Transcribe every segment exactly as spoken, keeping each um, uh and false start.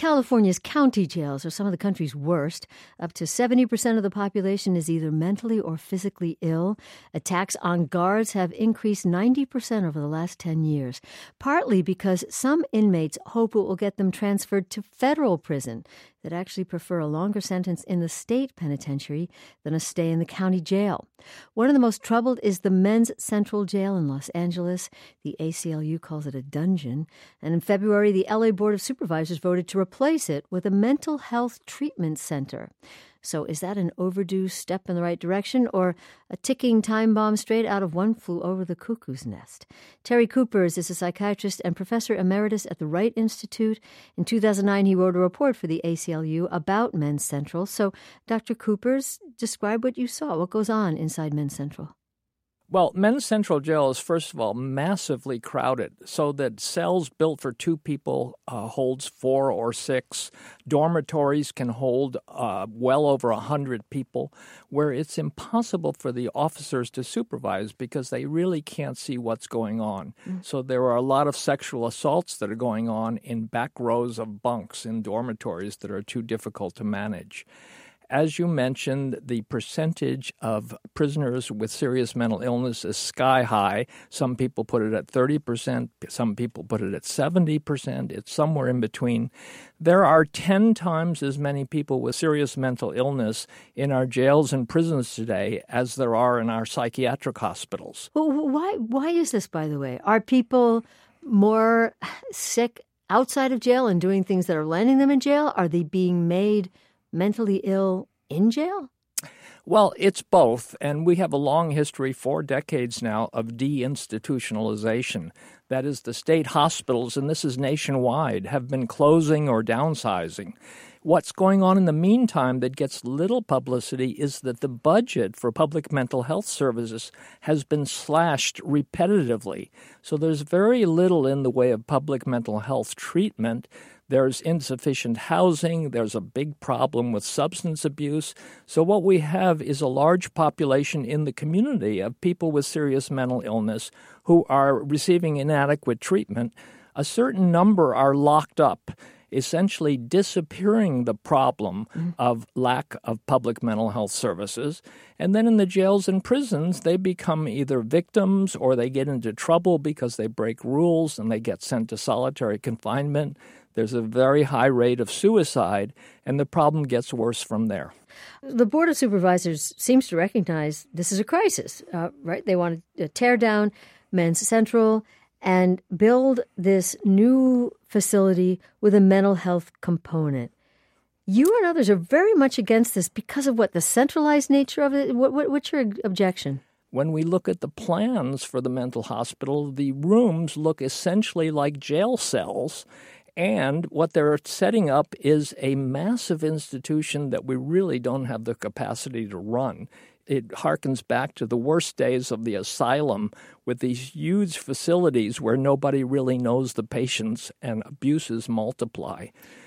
California's county jails are some of the country's worst. Up to seventy percent of the population is either mentally or physically ill. Attacks on guards have increased ninety percent over the last ten years, partly because some inmates hope it will get them transferred to federal prison that actually prefer a longer sentence in the state penitentiary than a stay in the county jail. One of the most troubled is the Men's Central Jail in Los Angeles. The A C L U calls it a dungeon. And in February, the L A Board of Supervisors voted to replace it with a mental health treatment center. So is that an overdue step in the right direction or a ticking time bomb straight out of One Flew Over the Cuckoo's Nest? Terry Coopers is a psychiatrist and professor emeritus at the Wright Institute. In two thousand nine, he wrote a report for the A C L U about Men's Central. So, Doctor Coopers, describe what you saw. What goes on inside Men's Central? Well, Men's Central Jail is, first of all, massively crowded, so that cells built for two people uh, holds four or six. Dormitories can hold uh, well over one hundred people, where it's impossible for the officers to supervise because they really can't see what's going on. Mm. So there are a lot of sexual assaults that are going on in back rows of bunks in dormitories that are too difficult to manage. As you mentioned, the percentage of prisoners with serious mental illness is sky high. Some people put it at thirty percent. Some people put it at seventy percent. It's somewhere in between. There are ten times as many people with serious mental illness in our jails and prisons today as there are in our psychiatric hospitals. Well, why, why is this, by the way? Are people more sick outside of jail and doing things that are landing them in jail? Are they being made mentally ill in jail? Well, it's both, and we have a long history, four decades now, of deinstitutionalization. That is, the state hospitals, and this is nationwide, have been closing or downsizing. What's going on in the meantime that gets little publicity is that the budget for public mental health services has been slashed repetitively. So there's very little in the way of public mental health treatment. There's insufficient housing. There's a big problem with substance abuse. So what we have is a large population in the community of people with serious mental illness who are receiving inadequate treatment. A certain number are locked up, essentially disappearing the problem mm. of lack of public mental health services. And then in the jails and prisons, they become either victims or they get into trouble because they break rules and they get sent to solitary confinement. There's a very high rate of suicide, and the problem gets worse from there. The Board of Supervisors seems to recognize this is a crisis, uh, right? They want to tear down Men's Central and build this new facility with a mental health component. You and others are very much against this because of what, the centralized nature of it? What, what, what's your objection? When we look at the plans for the mental hospital, the rooms look essentially like jail cells. And what they're setting up is a massive institution that we really don't have the capacity to run. It harkens back to the worst days of the asylum with these huge facilities where nobody really knows the patients and abuses multiply.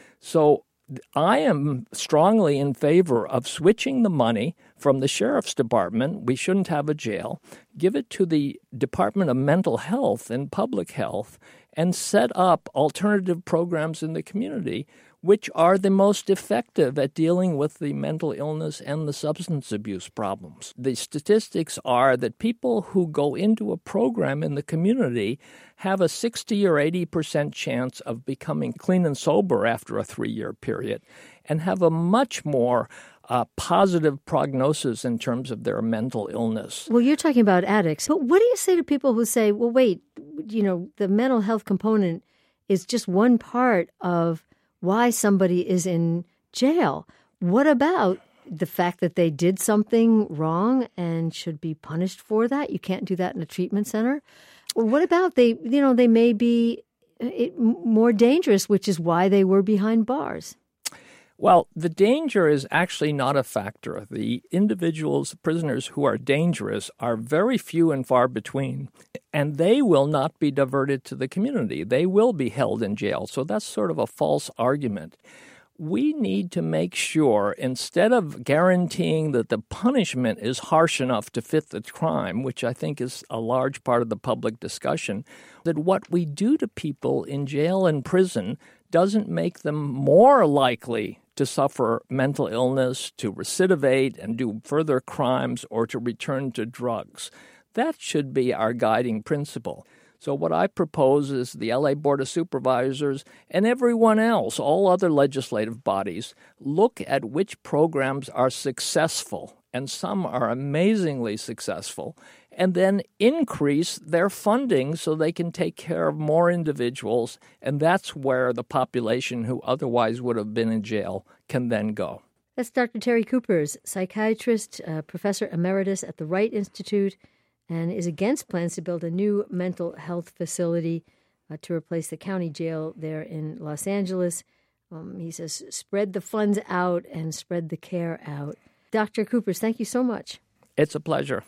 So I am strongly in favor of switching the money from the sheriff's department. We shouldn't have a jail. Give it to the Department of Mental Health and Public Health and set up alternative programs in the community which are the most effective at dealing with the mental illness and the substance abuse problems. The statistics are that people who go into a program in the community have a sixty or eighty percent chance of becoming clean and sober after a three-year period and have a much more uh, positive prognosis in terms of their mental illness. Well, you're talking about addicts. But what do you say to people who say, well, wait, you know, the mental health component is just one part of why somebody is in jail? What about the fact that they did something wrong and should be punished for that? You can't do that in a treatment center. Or what about they, you know, they may be it, more dangerous, which is why they were behind bars? Well, the danger is actually not a factor. The individuals, prisoners who are dangerous are very few and far between, and they will not be diverted to the community. They will be held in jail. So that's sort of a false argument. We need to make sure, instead of guaranteeing that the punishment is harsh enough to fit the crime, which I think is a large part of the public discussion, that what we do to people in jail and prison doesn't make them more likely to suffer mental illness, to recidivate and do further crimes, or to return to drugs. That should be our guiding principle. So what I propose is the L A Board of Supervisors and everyone else, all other legislative bodies, look at which programs are successful, and some are amazingly successful, and then increase their funding so they can take care of more individuals, and that's where the population who otherwise would have been in jail can then go. That's Doctor Terry Kupers, psychiatrist, uh, professor emeritus at the Wright Institute, and is against plans to build a new mental health facility uh, to replace the county jail there in Los Angeles. Um, he says, spread the funds out and spread the care out. Doctor Kupers, thank you so much. It's a pleasure.